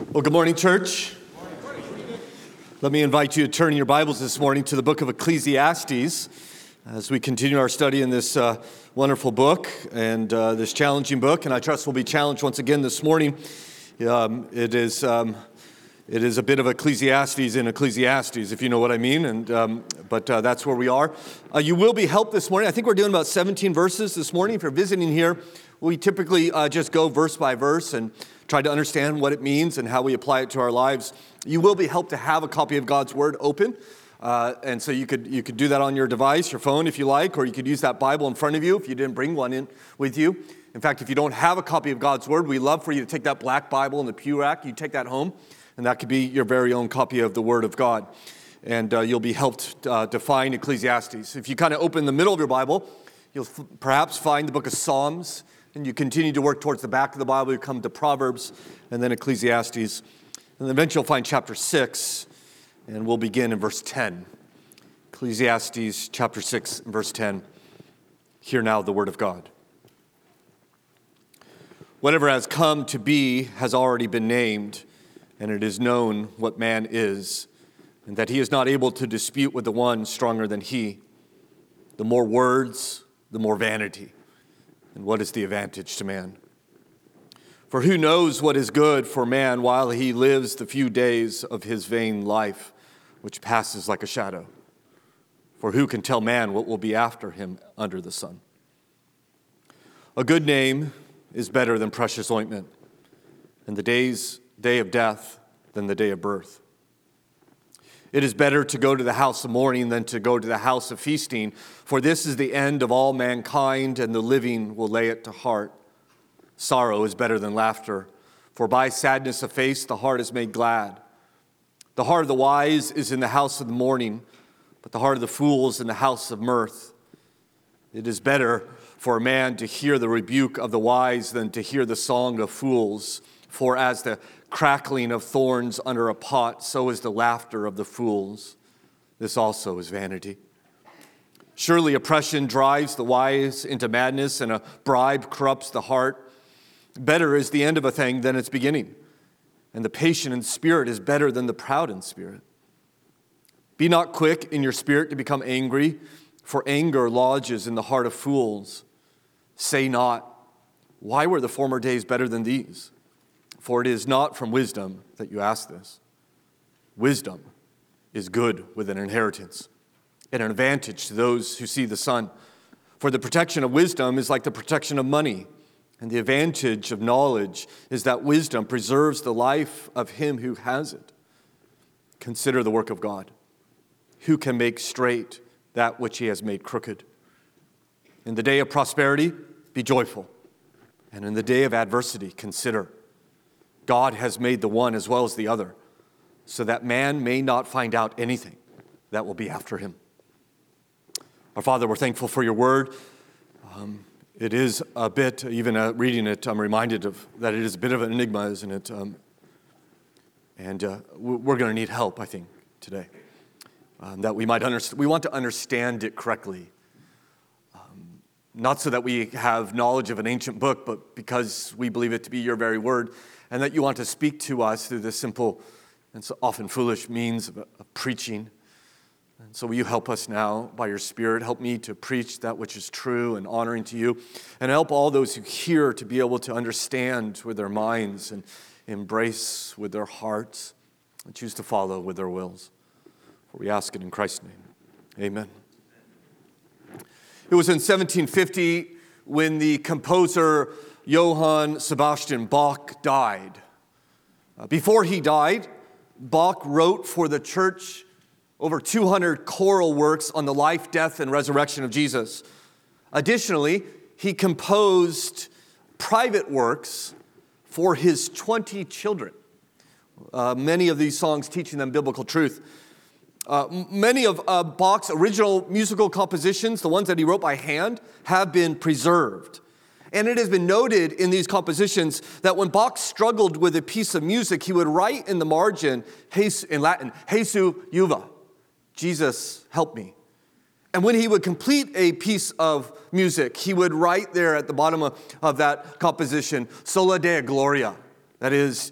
Well, good morning, church. Let me invite you to turn your Bibles this morning to the book of Ecclesiastes as we continue our study in this wonderful book and this challenging book. And I trust we'll be challenged once again this morning. It is a bit of Ecclesiastes in Ecclesiastes, if you know what I mean. But that's where we are. You will be helped this morning. I think we're doing about 17 verses this morning. If you're visiting here, we typically just go verse by verse and try to understand what it means and how we apply it to our lives. You will be helped to have a copy of God's Word open. And so you could do that on your device, your phone if you like, or you could use that Bible in front of you if you didn't bring one in with you. In fact, if you don't have a copy of God's Word, we'd love for you to take that black Bible in the pew rack. You take that home, and that could be your very own copy of the Word of God. And you'll be helped define Ecclesiastes. If you kind of open the middle of your Bible, you'll perhaps find the book of Psalms, and you continue to work towards the back of the Bible. You come to Proverbs, and then Ecclesiastes. And then eventually you'll find chapter 6, and we'll begin in verse 10. Ecclesiastes chapter 6, verse 10. Hear now the word of God. Whatever has come to be has already been named, and it is known what man is, and that he is not able to dispute with the one stronger than he. The more words, the more vanity. And what is the advantage to man? For who knows what is good for man while he lives the few days of his vain life, which passes like a shadow? For who can tell man what will be after him under the sun? A good name is better than precious ointment, and the day of death than the day of birth. It is better to go to the house of mourning than to go to the house of feasting, for this is the end of all mankind, and the living will lay it to heart. Sorrow is better than laughter, for by sadness of face the heart is made glad. The heart of the wise is in the house of the mourning, but the heart of the fool is in the house of mirth. It is better for a man to hear the rebuke of the wise than to hear the song of fools, for as the crackling of thorns under a pot, so is the laughter of the fools. This also is vanity. Surely oppression drives the wise into madness, and a bribe corrupts the heart. Better is the end of a thing than its beginning, and the patient in spirit is better than the proud in spirit. Be not quick in your spirit to become angry, for anger lodges in the heart of fools. Say not, why were the former days better than these? For it is not from wisdom that you ask this. Wisdom is good with an inheritance and an advantage to those who see the sun. For the protection of wisdom is like the protection of money, and the advantage of knowledge is that wisdom preserves the life of him who has it. Consider the work of God. Who can make straight that which he has made crooked? In the day of prosperity, be joyful, and in the day of adversity, consider. God has made the one as well as the other, so that man may not find out anything that will be after him. Our Father, we're thankful for your word. It is a bit, even reading it, I'm reminded of that it is a bit of an enigma, isn't it? We're going to need help, I think, today. That we might understand. We want to understand it correctly. Not so that we have knowledge of an ancient book, but because we believe it to be your very word, and that you want to speak to us through the simple and so often foolish means of preaching. And so will you help us now by your Spirit? Help me to preach that which is true and honoring to you, and help all those who hear to be able to understand with their minds and embrace with their hearts and choose to follow with their wills. For we ask it in Christ's name. Amen. It was in 1750 when the composer Johann Sebastian Bach died. Before he died, Bach wrote for the church over 200 choral works on the life, death, and resurrection of Jesus. Additionally, he composed private works for his 20 children, many of these songs teaching them biblical truth. Many of Bach's original musical compositions, the ones that he wrote by hand, have been preserved. And it has been noted in these compositions that when Bach struggled with a piece of music, he would write in the margin, in Latin, Jesu juva, Jesus, help me. And when he would complete a piece of music, he would write there at the bottom of that composition, Sola Deo Gloria, that is,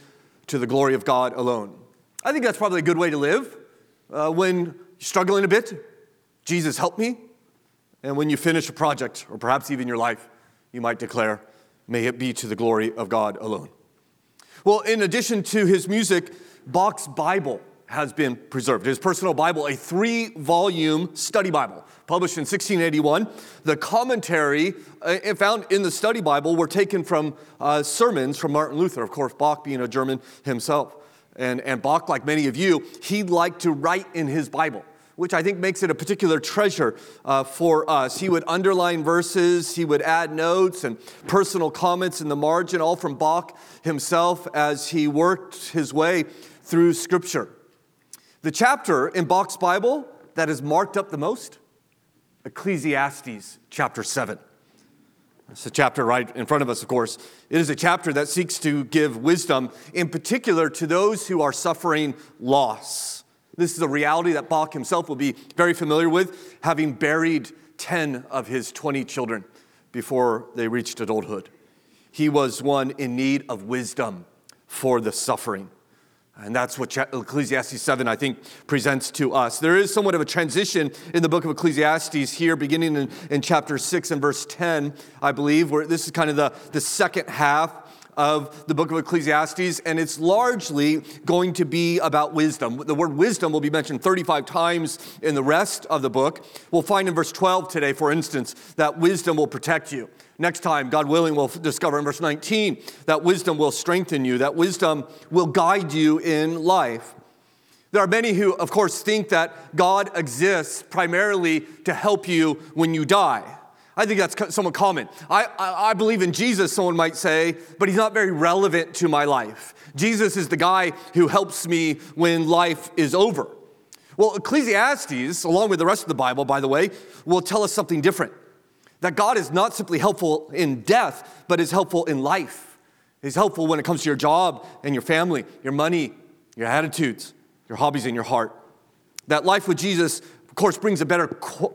to the glory of God alone. I think that's probably a good way to live. When you're struggling a bit, Jesus, help me. And when you finish a project, or perhaps even your life, you might declare, may it be to the glory of God alone. Well, in addition to his music, Bach's Bible has been preserved. His personal Bible, a 3-volume study Bible, published in 1681. The commentary found in the study Bible were taken from sermons from Martin Luther, of course, Bach being a German himself. And Bach, like many of you, he liked to write in his Bible, which I think makes it a particular treasure for us. He would underline verses, he would add notes and personal comments in the margin, all from Bach himself as he worked his way through Scripture. The chapter in Bach's Bible that is marked up the most, Ecclesiastes chapter 7. It's a chapter right in front of us, of course. It is a chapter that seeks to give wisdom, in particular to those who are suffering loss. This is a reality that Bach himself will be very familiar with, having buried 10 of his 20 children before they reached adulthood. He was one in need of wisdom for the suffering. And that's what Ecclesiastes 7, I think, presents to us. There is somewhat of a transition in the book of Ecclesiastes here, beginning in chapter 6 and verse 10, I believe, where this is kind of the second half of the book of Ecclesiastes, and it's largely going to be about wisdom. The word wisdom will be mentioned 35 times in the rest of the book. We'll find in verse 12 today, for instance, that wisdom will protect you. Next time, God willing, we'll discover in verse 19 that wisdom will strengthen you, that wisdom will guide you in life. There are many who, of course, think that God exists primarily to help you when you die. I think that's somewhat common. I believe in Jesus, someone might say, but he's not very relevant to my life. Jesus is the guy who helps me when life is over. Well, Ecclesiastes, along with the rest of the Bible, by the way, will tell us something different. That God is not simply helpful in death, but is helpful in life. He's helpful when it comes to your job and your family, your money, your attitudes, your hobbies, and your heart. That life with Jesus, of course, brings a better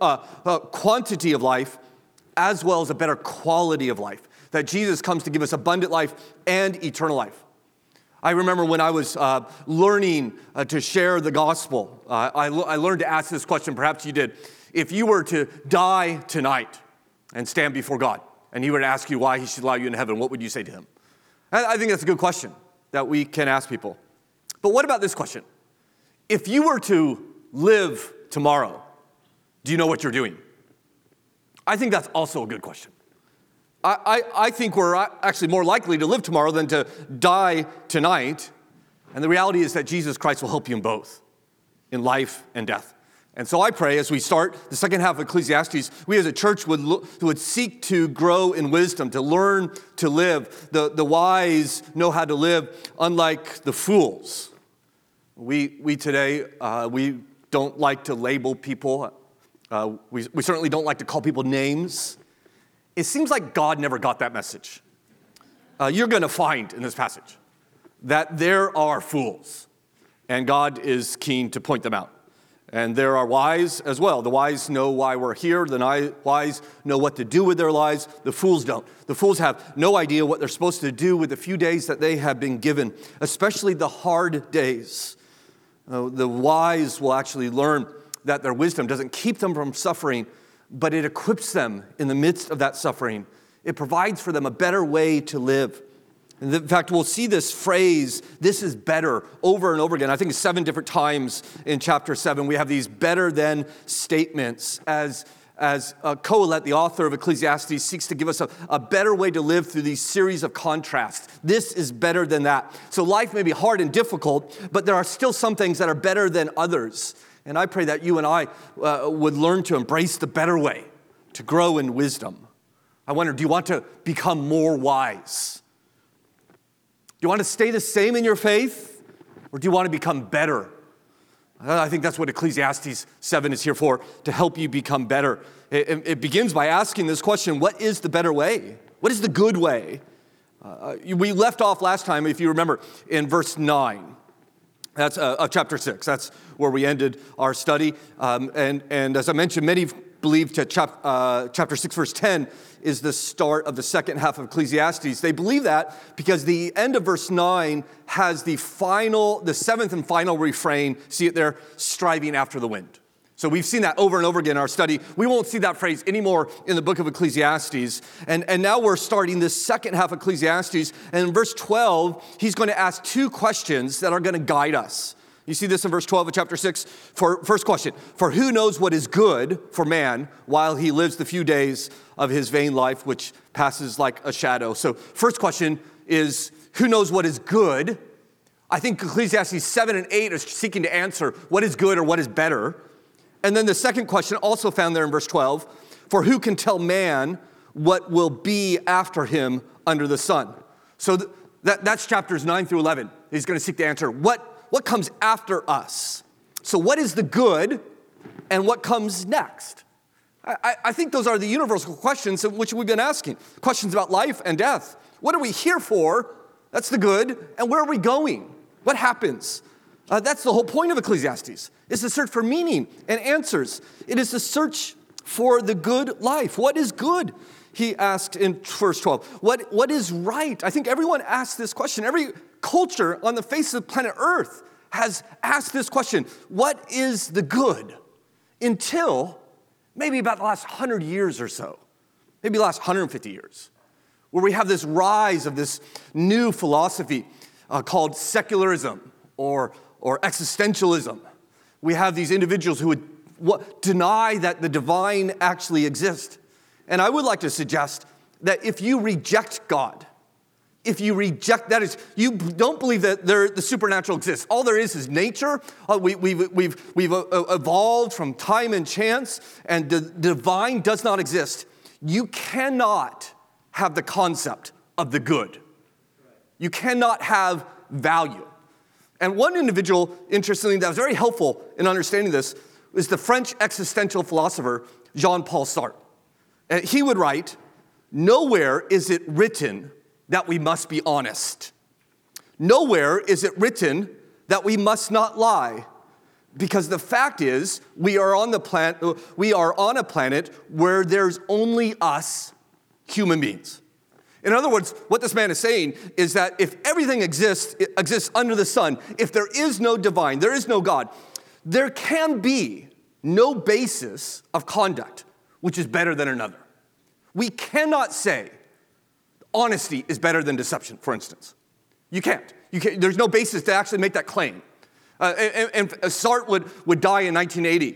quantity of life as well as a better quality of life. That Jesus comes to give us abundant life and eternal life. I remember when I was learning to share the gospel, I learned to ask this question, perhaps you did. If you were to die tonight and stand before God, and he were to ask you why he should allow you into heaven, what would you say to him? I think that's a good question that we can ask people. But what about this question? If you were to live tomorrow, do you know what you're doing? I think that's also a good question. I think we're actually more likely to live tomorrow than to die tonight. And the reality is that Jesus Christ will help you in both, in life and death. And so I pray as we start the second half of Ecclesiastes, we as a church would seek to grow in wisdom, to learn to live. The wise know how to live, unlike the fools. We today, we don't like to label people. We certainly don't like to call people names. It seems like God never got that message. You're going to find in this passage that there are fools, and God is keen to point them out. And there are wise as well. The wise know why we're here. The wise know what to do with their lives. The fools don't. The fools have no idea what they're supposed to do with the few days that they have been given, especially the hard days. The wise will actually learn that their wisdom doesn't keep them from suffering, but it equips them in the midst of that suffering. It provides for them a better way to live. In fact, we'll see this phrase, this is better, over and over again. I think 7 different times in chapter 7, we have these better than statements as Kohelet, the author of Ecclesiastes, seeks to give us a better way to live through these series of contrasts. This is better than that. So life may be hard and difficult, but there are still some things that are better than others. And I pray that you and I would learn to embrace the better way, to grow in wisdom. I wonder, do you want to become more wise? Do you want to stay the same in your faith, or do you want to become better? I think that's what Ecclesiastes 7 is here for, to help you become better. It begins by asking this question, what is the better way? What is the good way? We left off last time, if you remember, in verse 9. That's chapter 6. That's where we ended our study. And as I mentioned, many believe that chapter 6, verse 10 is the start of the second half of Ecclesiastes. They believe that because the end of verse 9 has the seventh and final refrain, see it there, striving after the wind. So we've seen that over and over again in our study. We won't see that phrase anymore in the book of Ecclesiastes. And now we're starting this second half of Ecclesiastes. And in verse 12, he's going to ask two questions that are going to guide us. You see this in verse 12 of chapter 6. First question, for who knows what is good for man while he lives the few days of his vain life, which passes like a shadow? So first question is, who knows what is good? I think Ecclesiastes 7 and 8 are seeking to answer what is good or what is better. And then the second question, also found there in verse 12, for who can tell man what will be after him under the sun? So that's chapters 9 through 11. He's going to seek to answer what comes after us. So what is the good and what comes next? I think those are the universal questions which we've been asking. Questions about life and death. What are we here for? That's the good. And where are we going? What happens? That's the whole point of Ecclesiastes. It's the search for meaning and answers. It is the search for the good life. What is good? He asked in verse 12. What is right? I think everyone asks this question. Every culture on the face of planet Earth has asked this question. What is the good? Until maybe about the last 100 years or so. Maybe the last 150 years. Where we have this rise of this new philosophy called secularism or existentialism. We have these individuals who would deny that the divine actually exists. And I would like to suggest that if you reject God, if you reject, that is, you don't believe that the supernatural exists. All there is nature. We've evolved from time and chance, and the divine does not exist. You cannot have the concept of the good. You cannot have value. And one individual, interestingly, that was very helpful in understanding this is the French existential philosopher Jean-Paul Sartre. And he would write, nowhere is it written that we must be honest. Nowhere is it written that we must not lie. Because the fact is, we are on a planet where there's only us human beings. In other words, what this man is saying is that if everything exists under the sun, if there is no divine, there is no God, there can be no basis of conduct which is better than another. We cannot say honesty is better than deception, for instance. You can't. There's no basis to actually make that claim. And Sartre would die in 1980,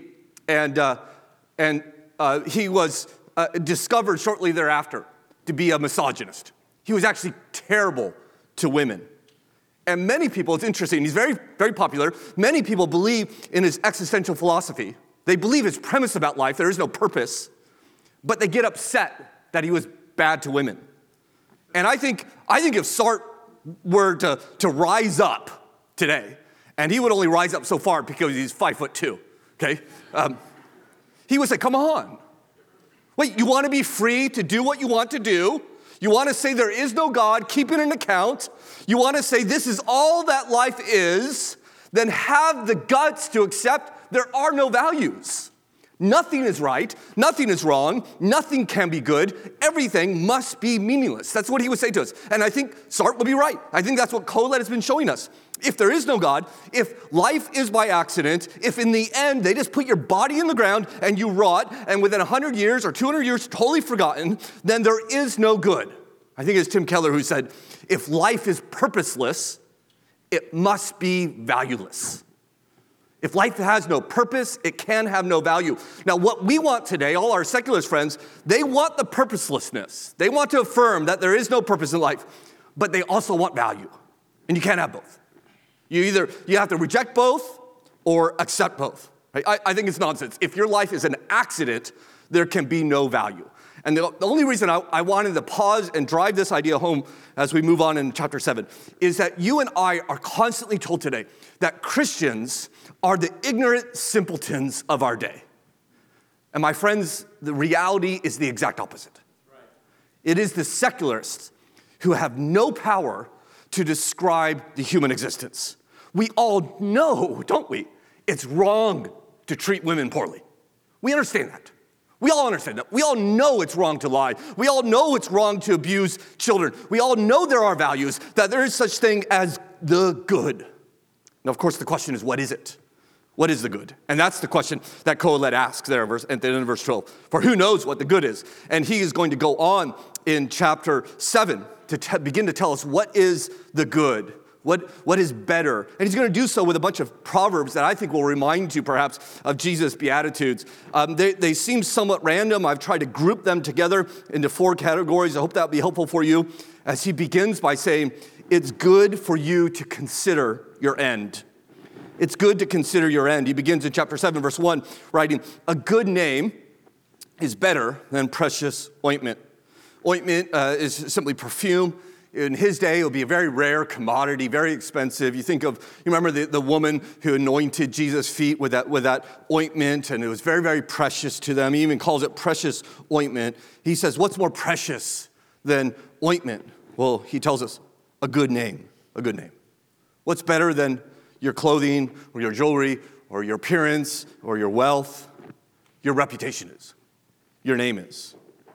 and he was discovered shortly thereafter to be a misogynist. He was actually terrible to women. And many people, it's interesting, he's very, very popular. Many people believe in his existential philosophy. They believe his premise about life, there is no purpose, but they get upset that he was bad to women. And I think if Sartre were to rise up today, and he would only rise up so far because he's 5'2", okay? He would say, come on. Wait, you want to be free to do what you want to do? You want to say there is no God, keep it in account? You want to say this is all that life is? Then have the guts to accept there are no values. Nothing is right, nothing is wrong, nothing can be good, everything must be meaningless. That's what he would say to us. And I think Sartre would be right. I think that's what Colette has been showing us. If there is no God, if life is by accident, if in the end they just put your body in the ground and you rot, and within 100 years or 200 years totally forgotten, then there is no good. I think it's Tim Keller who said, if life is purposeless, it must be valueless. If life has no purpose, it can have no value. Now, what we want today, all our secularist friends, they want the purposelessness. They want to affirm that there is no purpose in life, but they also want value. And you can't have both. You have to reject both or accept both. Right? I think it's nonsense. If your life is an accident, there can be no value. And the only reason I wanted to pause and drive this idea home as we move on in chapter 7 is that you and I are constantly told today that Christians are the ignorant simpletons of our day. And my friends, the reality is the exact opposite. Right. It is the secularists who have no power to describe the human existence. We all know, don't we, it's wrong to treat women poorly. We understand that. We all understand that. We all know it's wrong to lie. We all know it's wrong to abuse children. We all know there are values, that there is such thing as the good. Now, of course, the question is, what is it? What is the good? And that's the question that Kohelet asks there at the end of verse 12. For who knows what the good is? And he is going to go on in chapter 7 to begin to tell us what is the good, what is better. And he's going to do so with a bunch of proverbs that I think will remind you perhaps of Jesus' Beatitudes. They seem somewhat random. I've tried to group them together into 4 categories. I hope that will be helpful for you as he begins by saying, it's good for you to consider your end. It's good to consider your end. He begins in chapter 7, verse 1, writing, a good name is better than precious ointment. Ointment is simply perfume. In his day, it would be a very rare commodity, very expensive. You remember the woman who anointed Jesus' feet with that ointment, and it was very, very precious to them. He even calls it precious ointment. He says, what's more precious than ointment? Well, he tells us, a good name, a good name. What's better than your clothing or your jewelry or your appearance or your wealth? Your reputation is. Your name is.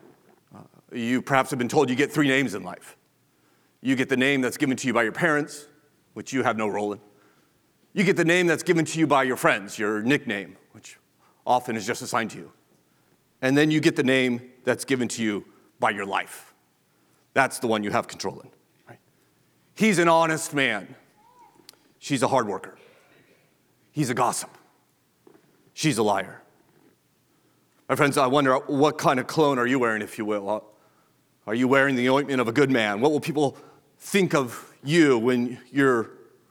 You perhaps have been told you get 3 names in life. You get the name that's given to you by your parents, which you have no role in. You get the name that's given to you by your friends, your nickname, which often is just assigned to you. And then you get the name that's given to you by your life. That's the one you have control in. Right? He's an honest man. She's a hard worker. He's a gossip. She's a liar. My friends, I wonder what kind of cologne are you wearing, if you will? Are you wearing the ointment of a good man? What will people think of you when you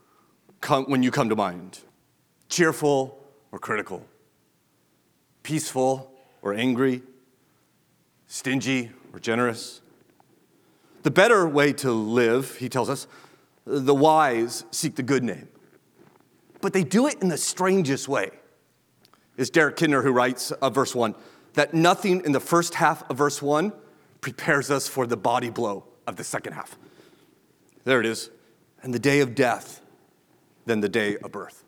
come to mind? Cheerful or critical? Peaceful or angry? Stingy or generous? The better way to live, he tells us, the wise seek the good name. But they do it in the strangest way. It's Derek Kidner who writes of verse 1, that nothing in the first half of verse 1 prepares us for the body blow of the second half. There it is. And the day of death, then the day of birth.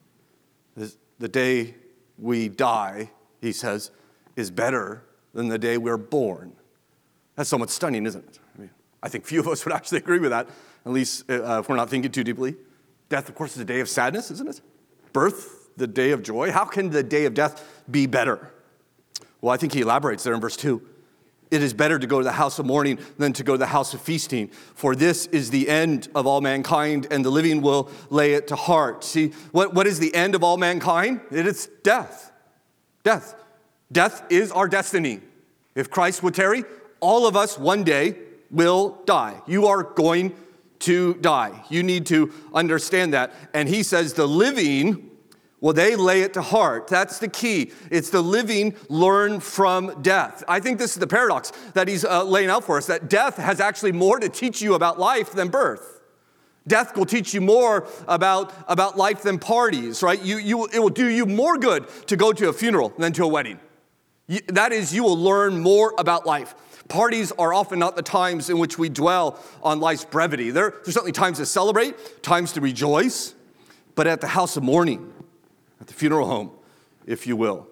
The day we die, he says, is better than the day we're born. That's somewhat stunning, isn't it? I think few of us would actually agree with that, at least if we're not thinking too deeply. Death, of course, is a day of sadness, isn't it? Birth, the day of joy. How can the day of death be better? Well, I think he elaborates there in verse 2. It is better to go to the house of mourning than to go to the house of feasting, for this is the end of all mankind, and the living will lay it to heart. See, what is the end of all mankind? It is death. Death. Death is our destiny. If Christ would tarry, all of us one day will die. You are going to die. You need to understand that. And he says the living, well, they lay it to heart. That's the key. It's the living learn from death. I think this is the paradox that he's laying out for us, that death has actually more to teach you about life than birth. Death will teach you more about life than parties, right? It will do you more good to go to a funeral than to a wedding. That is, you will learn more about life. Parties are often not the times in which we dwell on life's brevity. There's certainly times to celebrate, times to rejoice, but at the house of mourning, at the funeral home, if you will,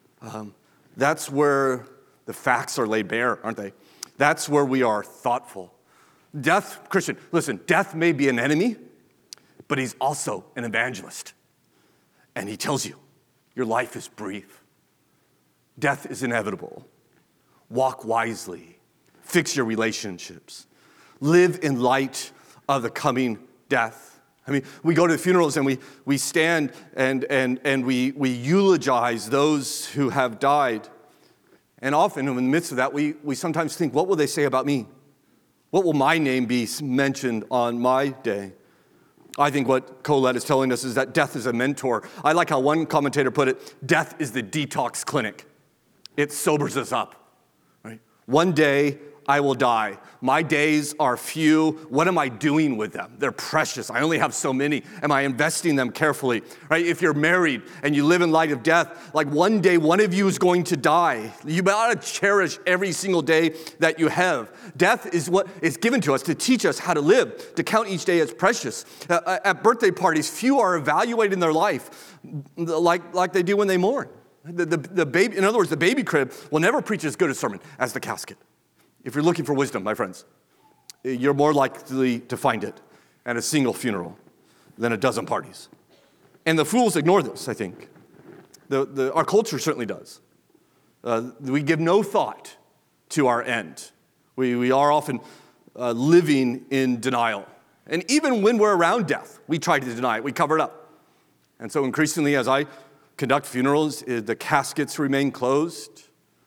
that's where the facts are laid bare, aren't they? That's where we are thoughtful. Death, Christian, listen, death may be an enemy, but he's also an evangelist. And he tells you, your life is brief. Death is inevitable. Walk wisely. Fix your relationships. Live in light of the coming death. I mean, we go to the funerals and we stand and we eulogize those who have died. And often in the midst of that, we sometimes think, what will they say about me? What will my name be mentioned on my day? I think what Kohelet is telling us is that death is a mentor. I like how one commentator put it, death is the detox clinic. It sobers us up. Right? One day I will die. My days are few. What am I doing with them? They're precious. I only have so many. Am I investing them carefully? Right? If you're married and you live in light of death, like one day one of you is going to die. You ought to cherish every single day that you have. Death is what is given to us to teach us how to live, to count each day as precious. At birthday parties, few are evaluating their life like they do when they mourn. The baby, in other words, the baby crib will never preach as good a sermon as the casket. If you're looking for wisdom, my friends, you're more likely to find it at a single funeral than a dozen parties. And the fools ignore this, I think. Our culture certainly does. We give no thought to our end. We are often living in denial. And even when we're around death, we try to deny it. We cover it up. And so increasingly, as I conduct funerals, the caskets remain closed.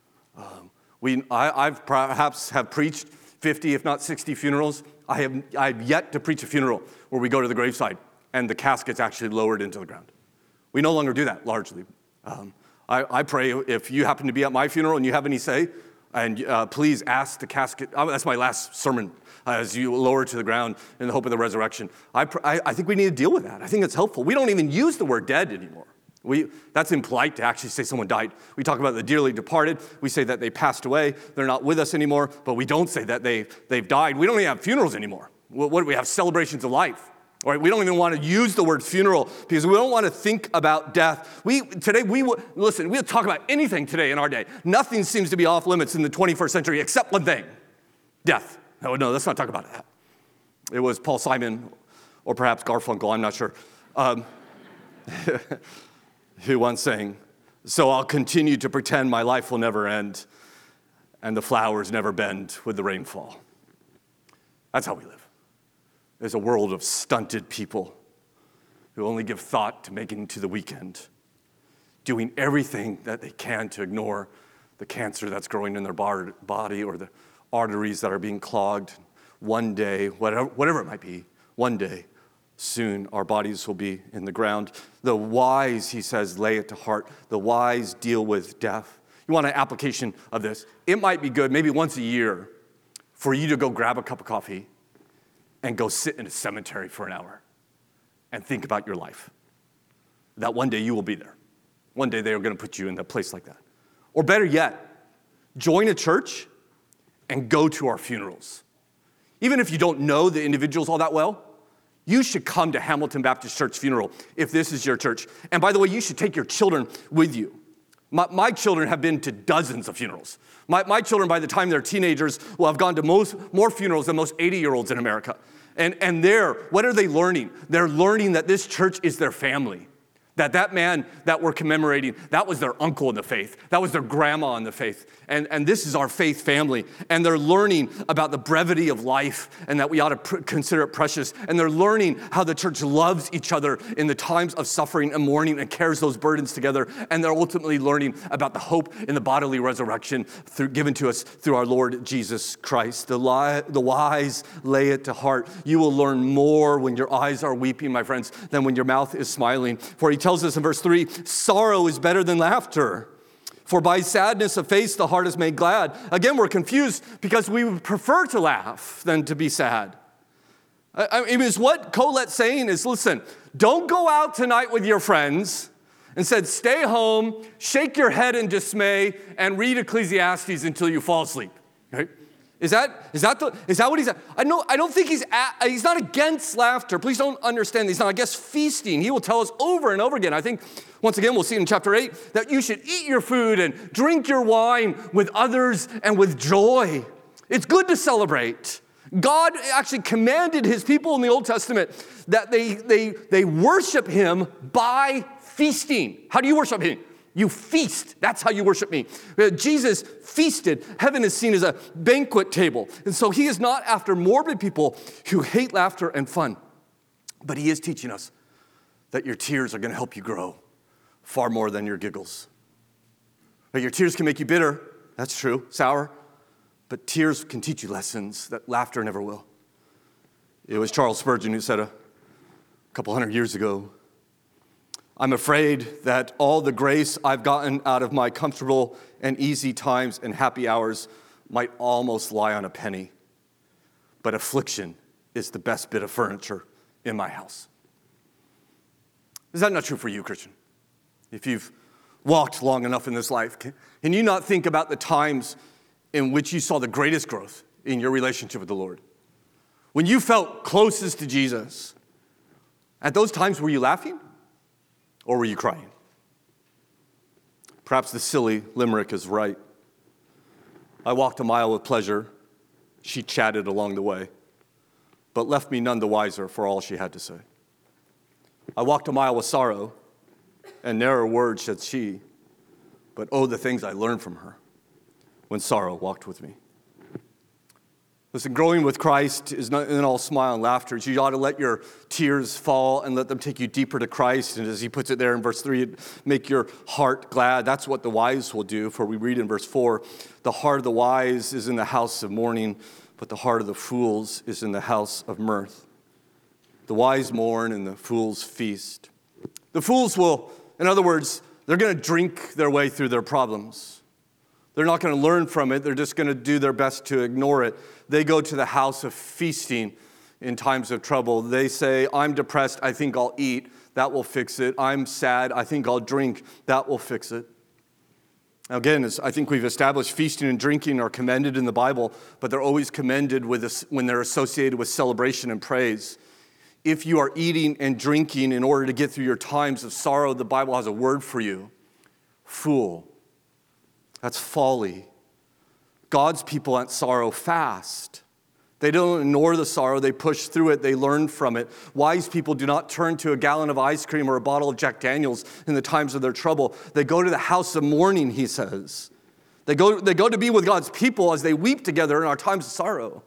I've perhaps have preached 50, if not 60 funerals. I have yet to preach a funeral where we go to the graveside and the casket's actually lowered into the ground. We no longer do that, largely. I pray if you happen to be at my funeral and you have any say, and please ask the casket. That's my last sermon as you lower it to the ground in the hope of the resurrection. I think we need to deal with that. I think it's helpful. We don't even use the word dead anymore. That's impolite to actually say someone died. We talk about the dearly departed. We say that they passed away. They're not with us anymore. But we don't say that they've died. We don't even have funerals anymore. What do we have? Celebrations of life. All right, we don't even want to use the word funeral because we don't want to think about death. We'll talk about anything today in our day. Nothing seems to be off limits in the 21st century except one thing: death. No, let's not talk about that. It was Paul Simon, or perhaps Garfunkel, I'm not sure, who once sang, "So I'll continue to pretend my life will never end and the flowers never bend with the rainfall." That's how we live. There's a world of stunted people who only give thought to making it to the weekend, doing everything that they can to ignore the cancer that's growing in their body or the arteries that are being clogged. One day, whatever it might be, one day, soon our bodies will be in the ground. The wise, he says, lay it to heart. The wise deal with death. You want an application of this? It might be good, maybe once a year, for you to go grab a cup of coffee and go sit in a cemetery for an hour and think about your life. That one day you will be there. One day they are going to put you in a place like that. Or better yet, join a church and go to our funerals. Even if you don't know the individuals all that well, you should come to Hamilton Baptist Church funeral if this is your church. And by the way, you should take your children with you. My children have been to dozens of funerals. My children, by the time they're teenagers, will have gone to more funerals than most 80-year-olds in America. And what are they learning? They're learning that this church is their family. That man that we're commemorating, that was their uncle in the faith. That was their grandma in the faith. And this is our faith family. And they're learning about the brevity of life and that we ought to consider it precious. And they're learning how the church loves each other in the times of suffering and mourning and carries those burdens together. And they're ultimately learning about the hope in the bodily resurrection given to us through our Lord Jesus Christ. The wise lay it to heart. You will learn more when your eyes are weeping, my friends, than when your mouth is smiling. For he tells us in verse 3, sorrow is better than laughter. For by sadness of face, the heart is made glad. Again, we're confused because we would prefer to laugh than to be sad. I mean, is what Colette's saying is, listen, don't go out tonight with your friends. Instead, stay home, shake your head in dismay, and read Ecclesiastes until you fall asleep. Right? Is that what he's at? I don't think he's not against laughter. Please don't understand. He's not against feasting. He will tell us over and over again. I think, once again, we'll see in chapter 8 that you should eat your food and drink your wine with others and with joy. It's good to celebrate. God actually commanded his people in the Old Testament that they worship him by feasting. How do you worship him? You feast. That's how you worship me. Jesus feasted. Heaven is seen as a banquet table. And so he is not after morbid people who hate laughter and fun. But he is teaching us that your tears are going to help you grow far more than your giggles. But your tears can make you bitter. That's true. Sour. But tears can teach you lessons that laughter never will. It was Charles Spurgeon who said a couple hundred years ago, I'm afraid that all the grace I've gotten out of my comfortable and easy times and happy hours might almost lie on a penny. But affliction is the best bit of furniture in my house. Is that not true for you, Christian? If you've walked long enough in this life, can you not think about the times in which you saw the greatest growth in your relationship with the Lord? When you felt closest to Jesus, at those times were you laughing? Or were you crying? Perhaps the silly limerick is right. I walked a mile with pleasure. She chatted along the way, but left me none the wiser for all she had to say. I walked a mile with sorrow, and ne'er a word said she, but oh, the things I learned from her when sorrow walked with me. Listen, growing with Christ is not all smile and laughter. You ought to let your tears fall and let them take you deeper to Christ. And as he puts it there in verse 3, make your heart glad. That's what the wise will do. For we read in verse 4, the heart of the wise is in the house of mourning, but the heart of the fools is in the house of mirth. The wise mourn and the fools feast. The fools will, in other words, they're going to drink their way through their problems. They're not going to learn from it. They're just going to do their best to ignore it. They go to the house of feasting in times of trouble. They say, I'm depressed, I think I'll eat. That will fix it. I'm sad, I think I'll drink. That will fix it. Now again, as I think we've established, feasting and drinking are commended in the Bible, but they're always commended when they're associated with celebration and praise. If you are eating and drinking in order to get through your times of sorrow, the Bible has a word for you. Fool. That's folly. God's people at sorrow fast. They don't ignore the sorrow. They push through it. They learn from it. Wise people do not turn to a gallon of ice cream or a bottle of Jack Daniels in the times of their trouble. They go to the house of mourning, he says. They go to be with God's people as they weep together in our times of sorrow.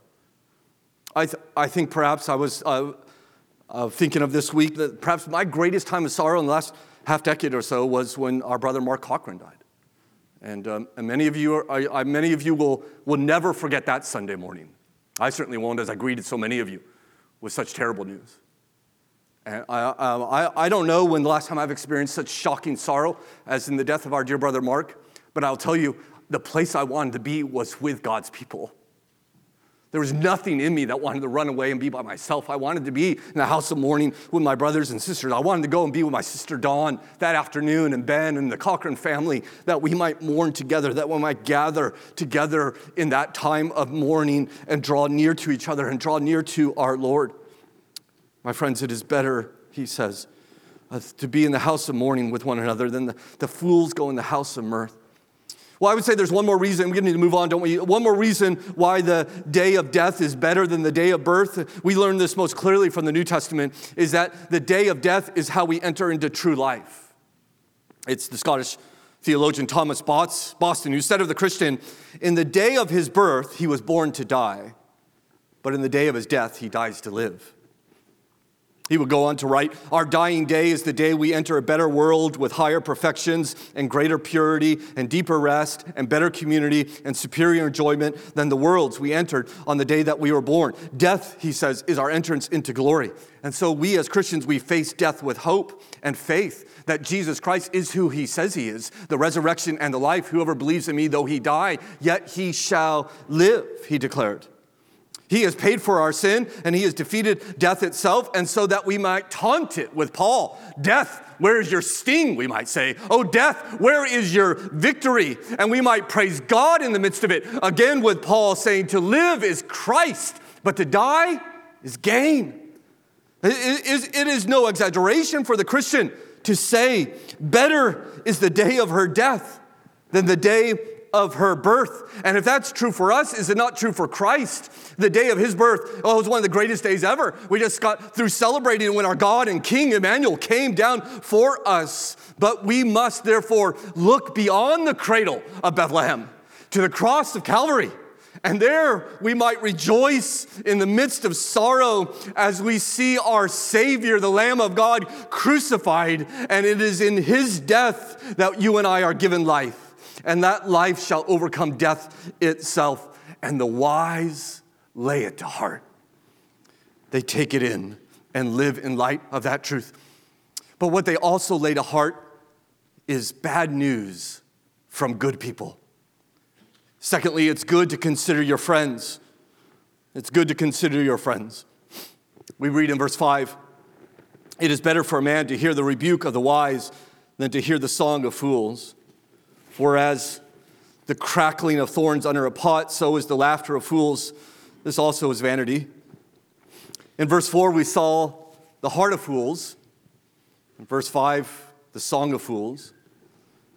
I think perhaps I was thinking of this week that perhaps my greatest time of sorrow in the last half decade or so was when our brother Mark Cochran died. And many of you will never forget that Sunday morning. I certainly won't, as I greeted so many of you with such terrible news. And I don't know when the last time I've experienced such shocking sorrow as in the death of our dear brother Mark, but I'll tell you, the place I wanted to be was with God's people. There was nothing in me that wanted to run away and be by myself. I wanted to be in the house of mourning with my brothers and sisters. I wanted to go and be with my sister Dawn that afternoon and Ben and the Cochran family, that we might mourn together, that we might gather together in that time of mourning and draw near to each other and draw near to our Lord. My friends, it is better, he says, to be in the house of mourning with one another than the fools go in the house of mirth. Well, I would say there's one more reason. We need to move on, don't we? One more reason why the day of death is better than the day of birth. We learn this most clearly from the New Testament, is that the day of death is how we enter into true life. It's the Scottish theologian Thomas Boston who said of the Christian, in the day of his birth, he was born to die, but in the day of his death, he dies to live. He would go on to write, our dying day is the day we enter a better world with higher perfections and greater purity and deeper rest and better community and superior enjoyment than the worlds we entered on the day that we were born. Death, he says, is our entrance into glory. And so we as Christians, we face death with hope and faith that Jesus Christ is who he says he is, the resurrection and the life. Whoever believes in me, though he die, yet he shall live, he declared. He has paid for our sin, and he has defeated death itself, and so that we might taunt it with Paul. Death, where is your sting, we might say. Oh, death, where is your victory? And we might praise God in the midst of it. Again with Paul saying, to live is Christ, but to die is gain. It is no exaggeration for the Christian to say, better is the day of her death than the day of her birth. And if that's true for us, is it not true for Christ? The day of his birth, it was one of the greatest days ever. We just got through celebrating when our God and King Emmanuel came down for us. But we must therefore look beyond the cradle of Bethlehem to the cross of Calvary. And there we might rejoice in the midst of sorrow as we see our Savior, the Lamb of God, crucified. And it is in his death that you and I are given life. And that life shall overcome death itself. And the wise lay it to heart. They take it in and live in light of that truth. But what they also lay to heart is bad news from good people. Secondly, it's good to consider your friends. It's good to consider your friends. We read in verse 5, it is better for a man to hear the rebuke of the wise than to hear the song of fools. For as the crackling of thorns under a pot, so is the laughter of fools. This also is vanity. In verse 4, we saw the heart of fools. In verse 5, the song of fools.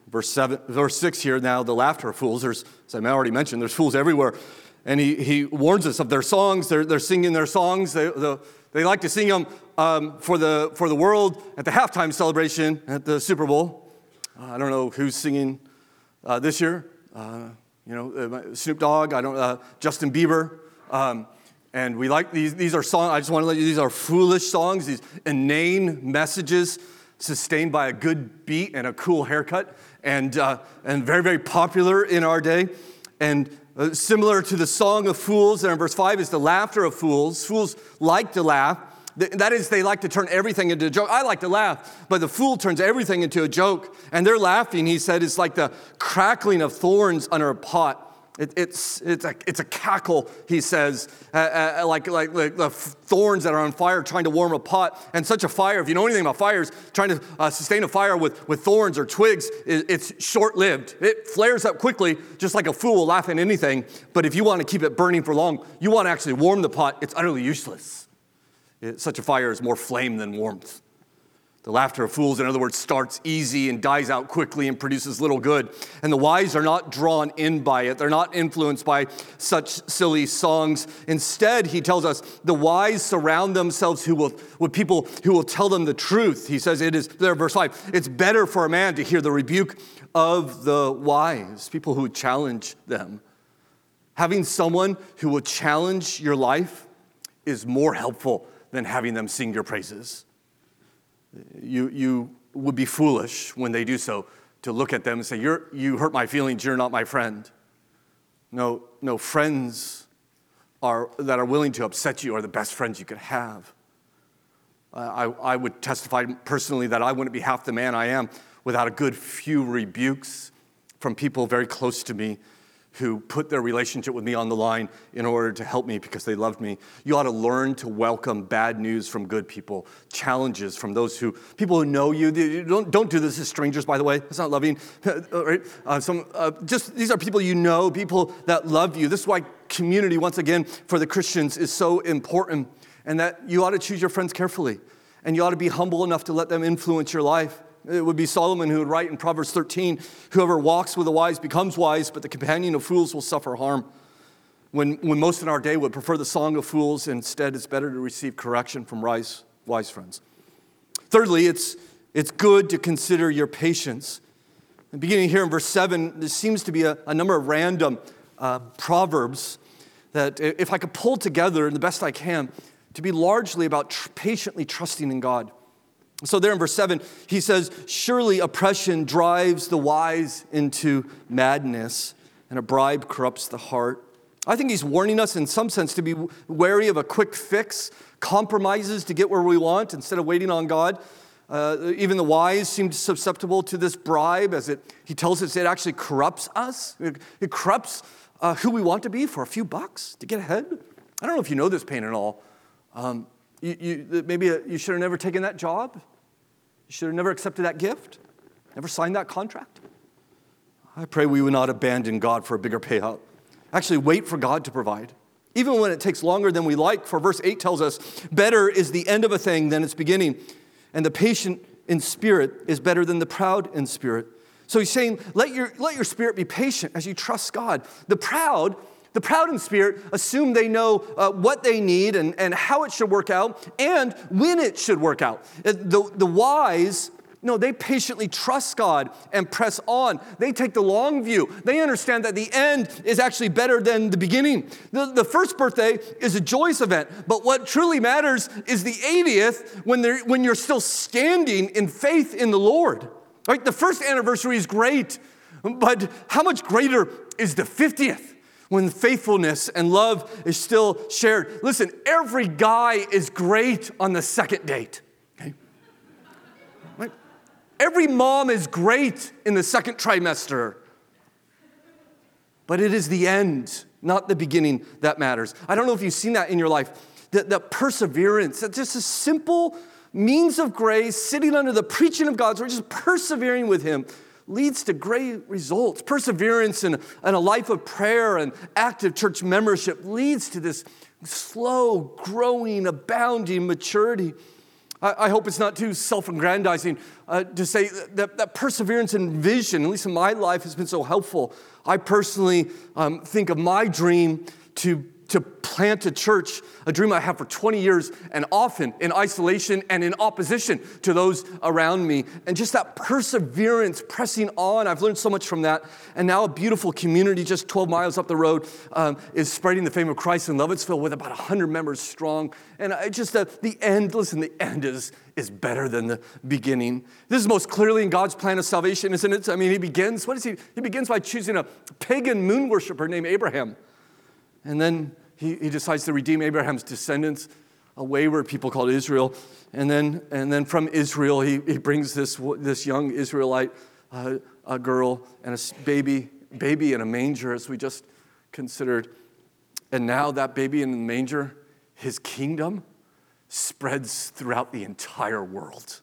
Verse 6 here, now the laughter of fools. There's, as I already mentioned, there's fools everywhere. And he warns us of their songs. They're singing their songs. They like to sing them for the world at the halftime celebration at the Super Bowl. I don't know who's singing this year. Snoop Dogg. Justin Bieber. And we like these are songs. I just want to let you. These are foolish songs. These inane messages sustained by a good beat and a cool haircut, and very, very popular in our day. And similar to the song of fools, there in verse 5 is the laughter of fools. Fools like to laugh. That is, they like to turn everything into a joke. I like to laugh, but the fool turns everything into a joke. And their laughing, he said, is like the crackling of thorns under a pot. It's a cackle, he says, like the thorns that are on fire trying to warm a pot. And such a fire, if you know anything about fires, trying to sustain a fire with thorns or twigs, it's short-lived. It flares up quickly, just like a fool will laugh at anything. But if you want to keep it burning for long, you want to actually warm the pot, it's utterly useless. Such a fire is more flame than warmth. The laughter of fools, in other words, starts easy and dies out quickly and produces little good. And the wise are not drawn in by it. They're not influenced by such silly songs. Instead, he tells us, the wise surround themselves with people who will tell them the truth. He says it is, there, verse 5, it's better for a man to hear the rebuke of the wise, people who challenge them. Having someone who will challenge your life is more helpful than having them sing your praises. You would be foolish when they do so to look at them and say, you hurt my feelings, you're not my friend. No, friends that are willing to upset you are the best friends you could have. I would testify personally that I wouldn't be half the man I am without a good few rebukes from people very close to me who put their relationship with me on the line in order to help me because they loved me. You ought to learn to welcome bad news from good people, challenges from people who know you. Don't do this as strangers, by the way. It's not loving. Right? These are people you know, people that love you. This is why community, once again, for the Christians is so important, and that you ought to choose your friends carefully, and you ought to be humble enough to let them influence your life. It would be Solomon who would write in Proverbs 13, whoever walks with the wise becomes wise, but the companion of fools will suffer harm. When most in our day would prefer the song of fools, instead it's better to receive correction from wise friends. Thirdly, it's good to consider your patience. And beginning here in verse 7, there seems to be a number of random proverbs that if I could pull together the best I can to be largely about patiently trusting in God. So there in verse 7, he says, surely oppression drives the wise into madness, and a bribe corrupts the heart. I think he's warning us in some sense to be wary of a quick fix, compromises to get where we want instead of waiting on God. Even the wise seem susceptible to this bribe, as he tells us it actually corrupts us. It corrupts who we want to be for a few bucks to get ahead. I don't know if you know this pain at all. Maybe you should have never taken that job. You should have never accepted that gift, never signed that contract. I pray we would not abandon God for a bigger payout. Actually, wait for God to provide, even when it takes longer than we like. For verse 8 tells us, better is the end of a thing than its beginning, and the patient in spirit is better than the proud in spirit. So he's saying, let your spirit be patient as you trust God. The proud in spirit assume they know what they need and how it should work out and when it should work out. The wise, no, they patiently trust God and press on. They take the long view. They understand that the end is actually better than the beginning. The first birthday is a joyous event, but what truly matters is the 80th when you're still standing in faith in the Lord. Right? The first anniversary is great, but how much greater is the 50th? When faithfulness and love is still shared. Listen, every guy is great on the second date. Okay? Right? Every mom is great in the second trimester. But it is the end, not the beginning, that matters. I don't know if you've seen that in your life. That perseverance, that just a simple means of grace, sitting under the preaching of God's word, just persevering with Him, leads to great results. Perseverance and a life of prayer and active church membership leads to this slow, growing, abounding maturity. I hope it's not too self-aggrandizing to say that perseverance and vision, at least in my life, has been so helpful. I personally think of my dream to plant a church, a dream I have for 20 years, and often in isolation and in opposition to those around me. And just that perseverance, pressing on, I've learned so much from that. And now a beautiful community just 12 miles up the road is spreading the fame of Christ in Lovettsville with about 100 members strong. And the end, listen, the end is better than the beginning. This is most clearly in God's plan of salvation, isn't it? I mean, he begins by choosing a pagan moon worshiper named Abraham. And then he decides to redeem Abraham's descendants, a wayward people called Israel. And then from Israel, he brings this young Israelite a girl and a baby in a manger, as we just considered. And now that baby in the manger, his kingdom spreads throughout the entire world.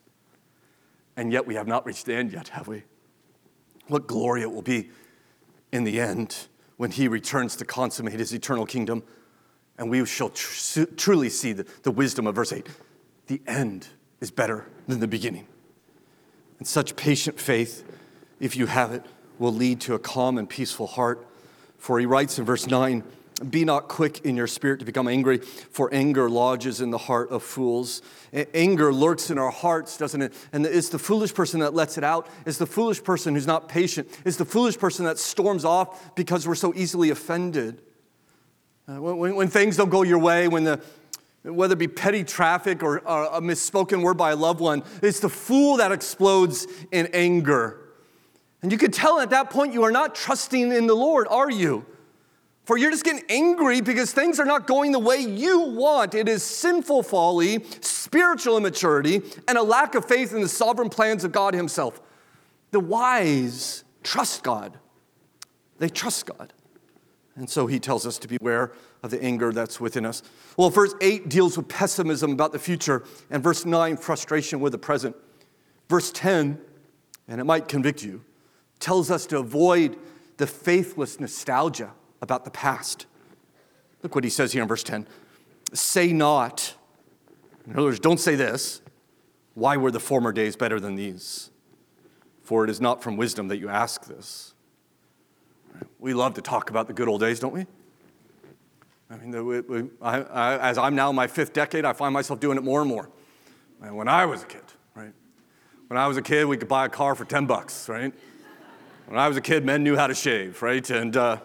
And yet we have not reached the end yet, have we? What glory it will be in the end when he returns to consummate his eternal kingdom. And we shall truly see the wisdom of verse 8. The end is better than the beginning. And such patient faith, if you have it, will lead to a calm and peaceful heart. For he writes in verse 9, be not quick in your spirit to become angry, for anger lodges in the heart of fools. Anger lurks in our hearts, doesn't it? And it's the foolish person that lets it out. It's the foolish person who's not patient. It's the foolish person that storms off because we're so easily offended. When things don't go your way, whether it be petty traffic or a misspoken word by a loved one, it's the fool that explodes in anger. And you can tell at that point you are not trusting in the Lord, are you? For you're just getting angry because things are not going the way you want. It is sinful folly, spiritual immaturity, and a lack of faith in the sovereign plans of God himself. The wise trust God. They trust God. And so he tells us to beware of the anger that's within us. Well, verse 8 deals with pessimism about the future, and verse 9, frustration with the present. Verse 10, and it might convict you, tells us to avoid the faithless nostalgia about the past. Look what he says here in verse 10. Say not, in other words, don't say this, why were the former days better than these? For it is not from wisdom that you ask this. We love to talk about the good old days, don't we? I mean, as I'm now in my 5th decade, I find myself doing it more and more. And when I was a kid, right? When I was a kid, we could buy a car for $10, right? When I was a kid, men knew how to shave, right? And the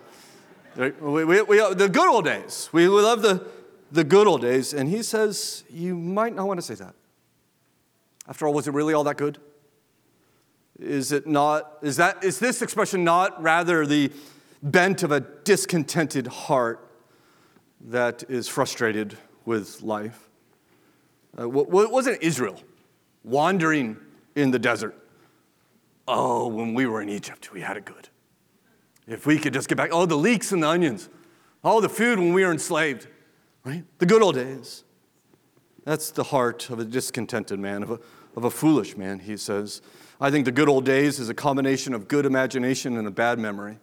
good old days. We love the good old days. And he says, you might not want to say that. After all, was it really all that good? Is this expression not rather the bent of a discontented heart that is frustrated with life? Wasn't Israel wandering in the desert? Oh, when we were in Egypt, we had it good. If we could just get back, the leeks and the onions, all the food when we were enslaved, right? The good old days. That's the heart of a discontented man, of a foolish man, he says. I think the good old days is a combination of good imagination and a bad memory.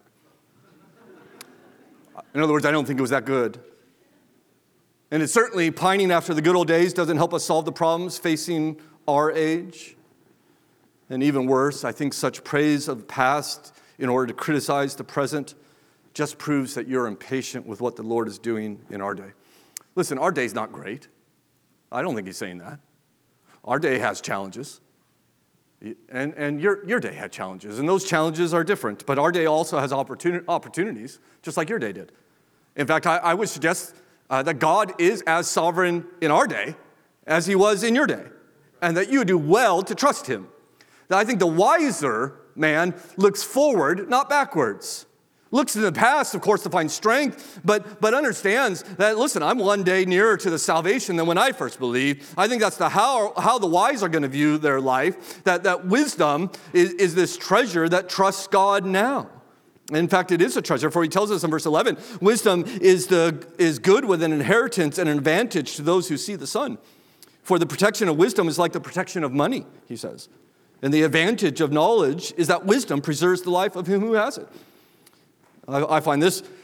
In other words, I don't think it was that good. And it's certainly pining after the good old days doesn't help us solve the problems facing our age. And even worse, I think such praise of the past in order to criticize the present just proves that you're impatient with what the Lord is doing in our day. Listen, our day's not great. I don't think he's saying that. Our day has challenges. And your day had challenges, and those challenges are different. But our day also has opportunities, just like your day did. In fact, I would suggest that God is as sovereign in our day as he was in your day, and that you do well to trust him. Now, I think the wiser man looks forward, not backwards. Looks in the past, of course, to find strength, but understands that, listen, I'm one day nearer to the salvation than when I first believed. I think that's how the wise are going to view their life, that wisdom is this treasure that trusts God now. In fact, it is a treasure, for he tells us in verse 11, wisdom is good with an inheritance and an advantage to those who see the sun. For the protection of wisdom is like the protection of money, he says. And the advantage of knowledge is that wisdom preserves the life of him who has it. I find this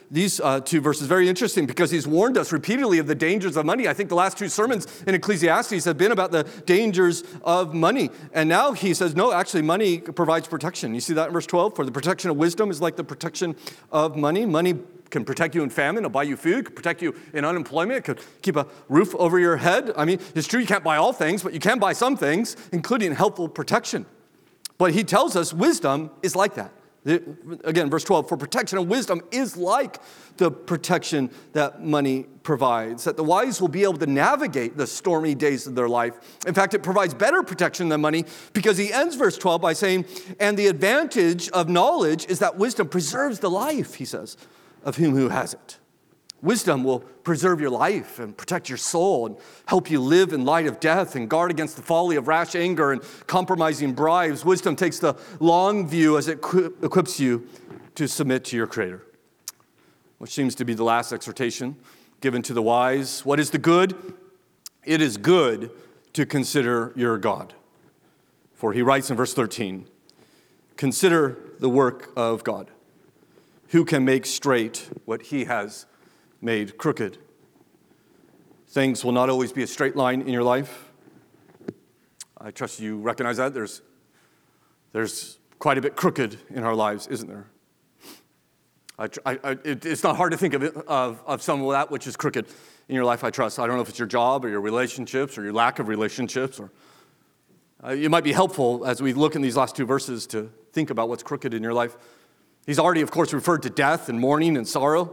these two verses very interesting because he's warned us repeatedly of the dangers of money. I think the last two sermons in Ecclesiastes have been about the dangers of money. And now he says, no, actually, money provides protection. You see that in verse 12? For the protection of wisdom is like the protection of money. Money can protect you in famine, it'll buy you food, can protect you in unemployment, it could keep a roof over your head. I mean, it's true you can't buy all things, but you can buy some things, including helpful protection. But he tells us wisdom is like that. Again, verse 12, for protection of wisdom is like the protection that money provides, that the wise will be able to navigate the stormy days of their life. In fact, it provides better protection than money because he ends verse 12 by saying, and the advantage of knowledge is that wisdom preserves the life, he says, of him who has it. Wisdom will preserve your life and protect your soul and help you live in light of death and guard against the folly of rash anger and compromising bribes. Wisdom takes the long view as it equips you to submit to your Creator, which seems to be the last exhortation given to the wise. What is the good? It is good to consider your God. For he writes in verse 13, consider the work of God. Who can make straight what he has made crooked? Things will not always be a straight line in your life. I trust you recognize that. There's quite a bit crooked in our lives, isn't there? It's not hard to think of some of that which is crooked in your life, I trust. I don't know if it's your job or your relationships or your lack of relationships. Or it might be helpful as we look in these last two verses to think about what's crooked in your life. He's already, of course, referred to death and mourning and sorrow.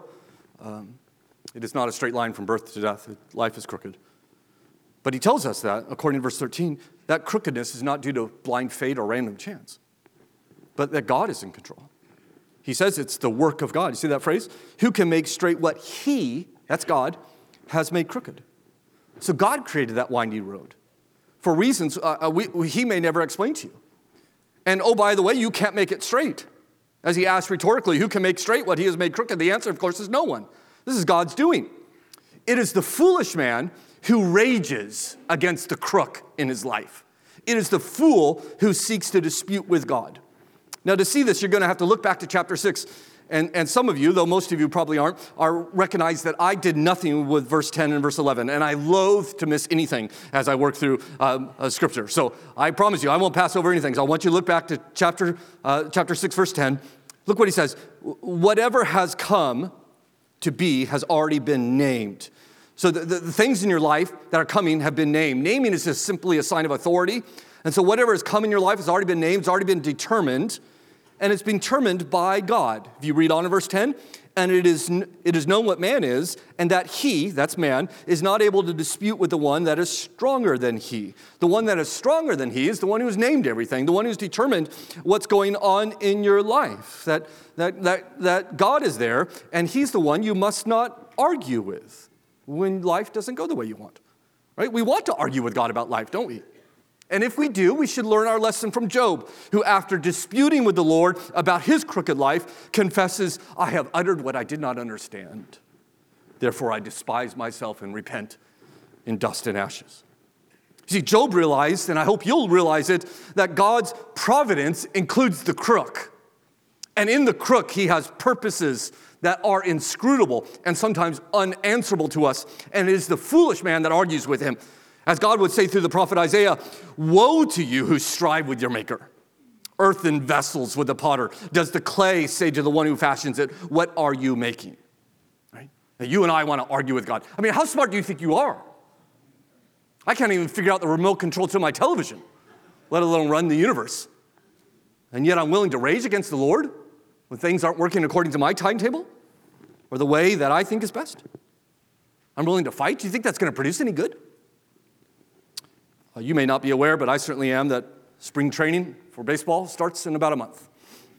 It is not a straight line from birth to death. Life is crooked. But he tells us that, according to verse 13, that crookedness is not due to blind fate or random chance, but that God is in control. He says it's the work of God. You see that phrase? Who can make straight what he, that's God, has made crooked? So God created that windy road for reasons he may never explain to you. And oh, by the way, you can't make it straight. As he asked rhetorically, who can make straight what he has made crooked? The answer, of course, is no one. This is God's doing. It is the foolish man who rages against the crook in his life. It is the fool who seeks to dispute with God. Now, to see this, you're going to have to look back to chapter 6. And some of you, though most of you probably aren't, recognize that I did nothing with verse 10 and verse 11. And I loathe to miss anything as I work through Scripture. So I promise you, I won't pass over anything. So I want you to look back to chapter 6, verse 10. Look what he says. Whatever has come to be has already been named. So the things in your life that are coming have been named. Naming is just simply a sign of authority. And so whatever has come in your life has already been named, it's already been determined. And it's been determined by God. If you read on in verse 10, and it is known what man is, and that he, that's man, is not able to dispute with the one that is stronger than he. The one that is stronger than he is the one who's named everything, the one who's determined what's going on in your life. That God is there, and he's the one you must not argue with when life doesn't go the way you want. Right? We want to argue with God about life, don't we? And if we do, we should learn our lesson from Job, who after disputing with the Lord about his crooked life, confesses, I have uttered what I did not understand. Therefore, I despise myself and repent in dust and ashes. See, Job realized, and I hope you'll realize it, that God's providence includes the crook. And in the crook, he has purposes that are inscrutable and sometimes unanswerable to us. And it is the foolish man that argues with him. As God would say through the prophet Isaiah, woe to you who strive with your maker. Earthen vessels with the potter. Does the clay say to the one who fashions it, what are you making? Right? Now you and I want to argue with God. I mean, how smart do you think you are? I can't even figure out the remote control to my television, let alone run the universe. And yet I'm willing to rage against the Lord when things aren't working according to my timetable or the way that I think is best. I'm willing to fight. Do you think that's going to produce any good? You may not be aware, but I certainly am, that spring training for baseball starts in about a month.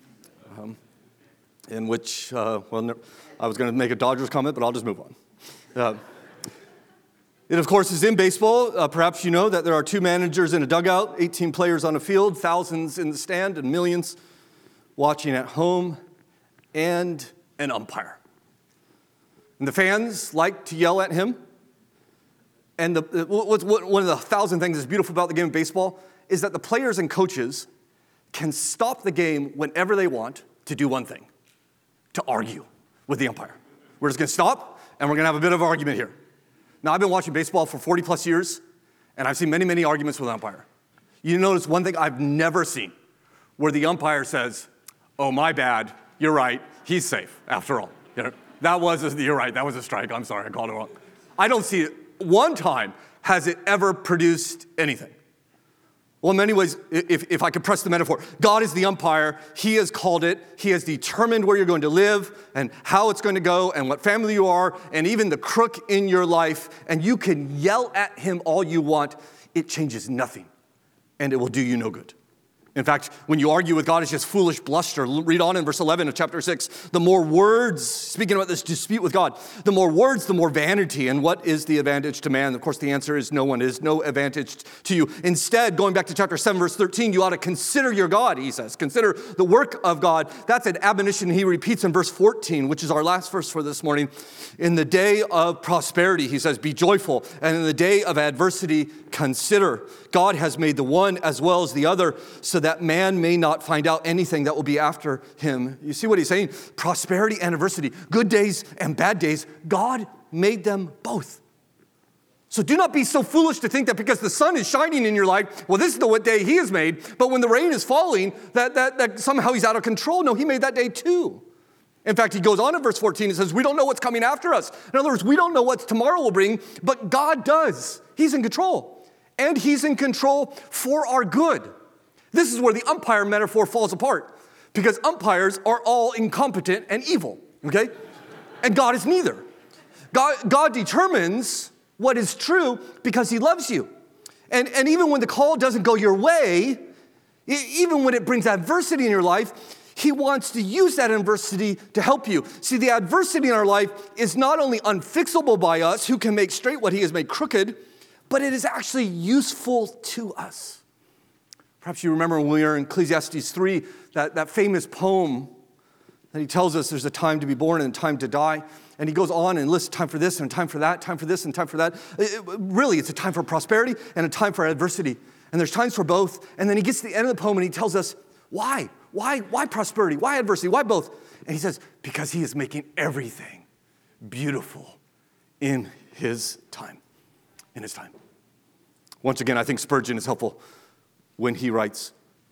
In which, I was going to make a Dodgers comment, but I'll just move on. It, of course, is in baseball. Perhaps you know that there are 2 managers in a dugout, 18 players on a field, thousands in the stand, and millions watching at home, and an umpire. And the fans like to yell at him. And one of the 1,000 things that's beautiful about the game of baseball is that the players and coaches can stop the game whenever they want to do one thing, to argue with the umpire. We're just going to stop, and we're going to have a bit of an argument here. Now, I've been watching baseball for 40 plus years, and I've seen many, many arguments with the umpire. You notice one thing I've never seen, where the umpire says, oh, my bad, you're right, he's safe, after all. You're right, that was a strike, I'm sorry, I called it wrong. I don't see it. One time has it ever produced anything. Well, in many ways, if I could press the metaphor, God is the umpire. He has called it. He has determined where you're going to live and how it's going to go and what family you are and even the crook in your life. And you can yell at him all you want. It changes nothing, and it will do you no good. In fact, when you argue with God, it's just foolish bluster. Read on in verse 11 of chapter 6. The more words, speaking about this dispute with God, the more words, the more vanity. And what is the advantage to man? Of course, the answer is no one is, no advantage to you. Instead, going back to chapter 7, verse 13, you ought to consider your God, he says. Consider the work of God. That's an admonition he repeats in verse 14, which is our last verse for this morning. In the day of prosperity, he says, be joyful. And in the day of adversity, consider. God has made the one as well as the other so that man may not find out anything that will be after him. You see what he's saying? Prosperity and adversity, good days and bad days, God made them both. So do not be so foolish to think that because the sun is shining in your life, well, this is the day he has made, but when the rain is falling, that somehow he's out of control. No, he made that day too. In fact, he goes on in verse 14 and says, we don't know what's coming after us. In other words, we don't know what tomorrow will bring, but God does. He's in control. And he's in control for our good. This is where the umpire metaphor falls apart, because umpires are all incompetent and evil, okay? And God is neither. God determines what is true because he loves you. And even when the call doesn't go your way, even when it brings adversity in your life, he wants to use that adversity to help you. See, the adversity in our life is not only unfixable by us, who can make straight what he has made crooked, but it is actually useful to us. Perhaps you remember when we were in Ecclesiastes 3, that famous poem that he tells us there's a time to be born and a time to die. And he goes on and lists time for this and time for that, time for this and time for that. Really, it's a time for prosperity and a time for adversity. And there's times for both. And then he gets to the end of the poem and he tells us, why? Why prosperity? Why adversity? Why both? And he says, because he is making everything beautiful in his time. In his time. Once again, I think Spurgeon is helpful when he writes,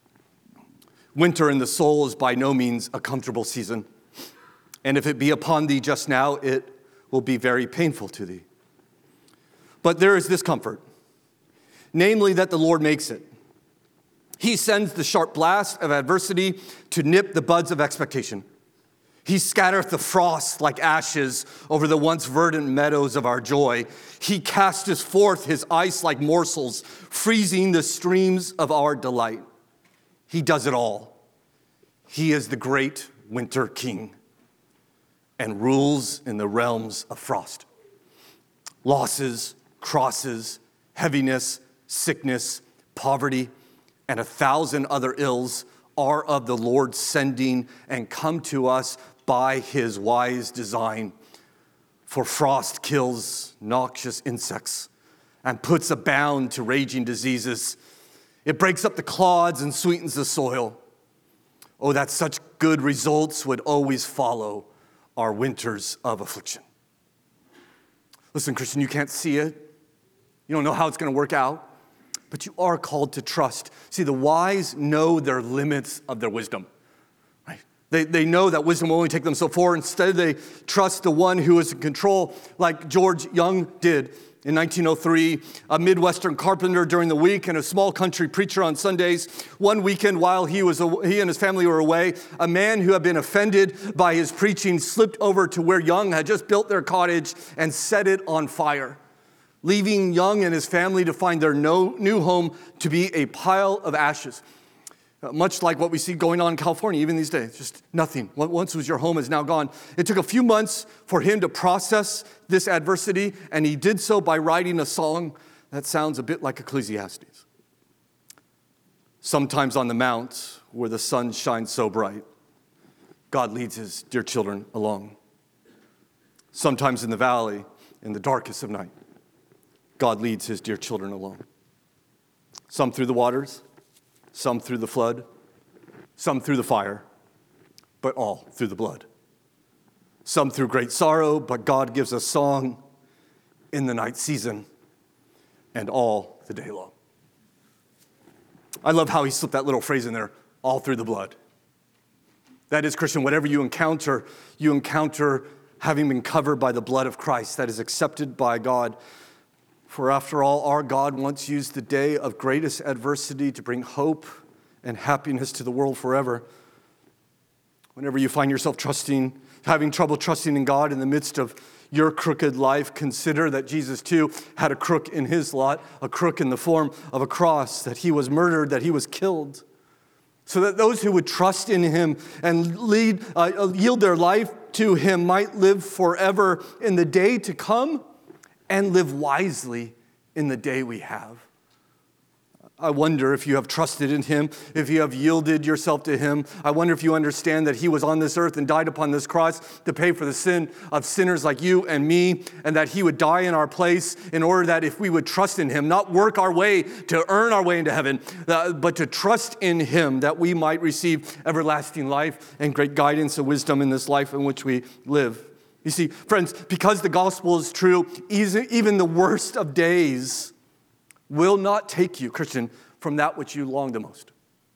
winter in the soul is by no means a comfortable season, and if it be upon thee just now, it will be very painful to thee. But there is this comfort, namely that the Lord makes it. He sends the sharp blast of adversity to nip the buds of expectation. He scattereth the frost like ashes over the once verdant meadows of our joy. He casteth forth his ice like morsels, freezing the streams of our delight. He does it all. He is the great winter king and rules in the realms of frost. Losses, crosses, heaviness, sickness, poverty, and 1,000 other ills are of the Lord's sending and come to us by his wise design. For frost kills noxious insects and puts a bound to raging diseases. It breaks up the clods and sweetens the soil. Oh, that such good results would always follow our winters of affliction. Listen, Christian, you can't see it. You don't know how it's going to work out, but you are called to trust. See, the wise know their limits of their wisdom. They know that wisdom will only take them so far. Instead, they trust the one who is in control, like George Young did in 1903, a Midwestern carpenter during the week and a small country preacher on Sundays. One weekend while he and his family were away, a man who had been offended by his preaching slipped over to where Young had just built their cottage and set it on fire, leaving Young and his family to find their new home to be a pile of ashes. Much like what we see going on in California even these days, just nothing. What once was your home is now gone. It took a few months for him to process this adversity, and he did so by writing a song that sounds a bit like Ecclesiastes. Sometimes on the mount where the sun shines so bright, God leads his dear children along. Sometimes in the valley, in the darkest of night, God leads his dear children along. Some through the waters, some through the flood, some through the fire, but all through the blood. some through great sorrow, but God gives us song in the night season and all the day long. I love how he slipped that little phrase in there, all through the blood. That is, Christian, whatever you encounter having been covered by the blood of Christ, that is accepted by God. For after all, our God once used the day of greatest adversity to bring hope and happiness to the world forever. Whenever you find yourself having trouble trusting in God in the midst of your crooked life, consider that Jesus too had a crook in his lot, a crook in the form of a cross, that he was murdered, that he was killed, so that those who would trust in him and yield their life to him might live forever in the day to come and live wisely in the day we have. I wonder if you have trusted in him, if you have yielded yourself to him. I wonder if you understand that he was on this earth and died upon this cross to pay for the sin of sinners like you and me, and that he would die in our place in order that if we would trust in him, not work our way to earn our way into heaven, but to trust in him, that we might receive everlasting life and great guidance and wisdom in this life in which we live. You see, friends, because the gospel is true, even the worst of days will not take you, Christian, from that which you long the most.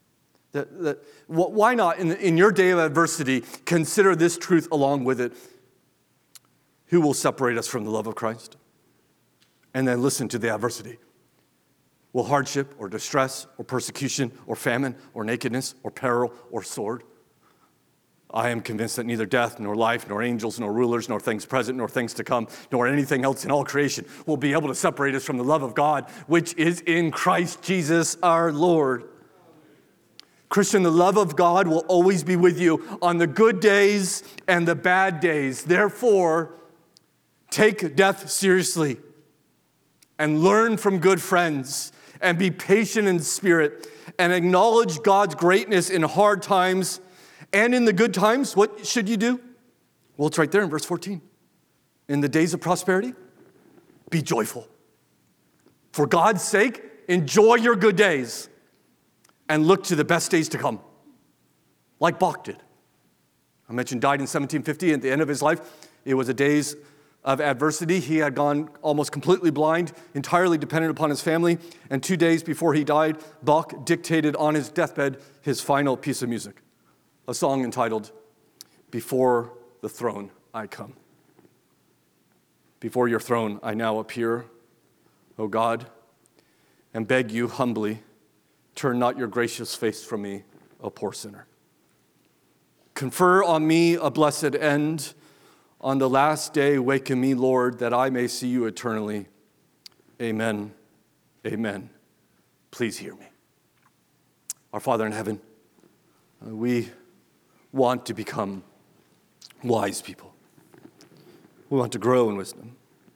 Why not, in your day of adversity, consider this truth along with it? Who will separate us from the love of Christ? And then listen to the adversity. Will hardship or distress or persecution or famine or nakedness or peril or sword? I am convinced that neither death, nor life, nor angels, nor rulers, nor things present, nor things to come, nor anything else in all creation will be able to separate us from the love of God, which is in Christ Jesus our Lord. Christian, the love of God will always be with you on the good days and the bad days. Therefore, take death seriously and learn from good friends and be patient in spirit and acknowledge God's greatness in hard times. And in the good times, what should you do? Well, it's right there in verse 14. In the days of prosperity, be joyful. For God's sake, enjoy your good days and look to the best days to come, like Bach did. I mentioned died in 1750. At the end of his life, it was a days of adversity. He had gone almost completely blind, entirely dependent upon his family. And 2 days before he died, Bach dictated on his deathbed his final piece of music. A song entitled, Before the Throne I Come. Before your throne I now appear, O God, and beg you humbly, turn not your gracious face from me, a poor sinner. Confer on me a blessed end. On the last day waken me, Lord, that I may see you eternally. Amen. Amen. Please hear me. Our Father in heaven, we want to become wise people. We want to grow in wisdom.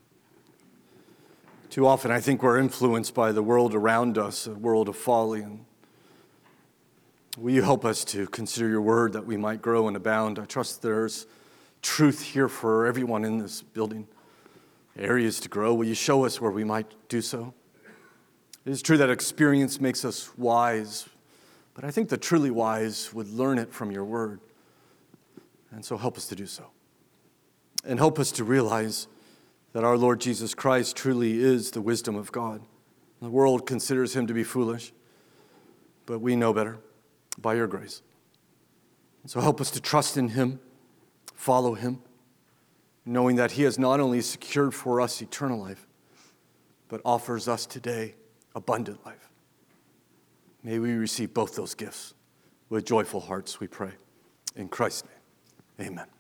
Too often, I think we're influenced by the world around us, a world of folly. And will you help us to consider your word that we might grow and abound? I trust there's truth here for everyone in this building, areas to grow. Will you show us where we might do so? It is true that experience makes us wise, but I think the truly wise would learn it from your word. And so help us to do so. And help us to realize that our Lord Jesus Christ truly is the wisdom of God. The world considers him to be foolish, but we know better by your grace. And so help us to trust in him, follow him, knowing that he has not only secured for us eternal life, but offers us today abundant life. May we receive both those gifts with joyful hearts, we pray. In Christ's name, amen.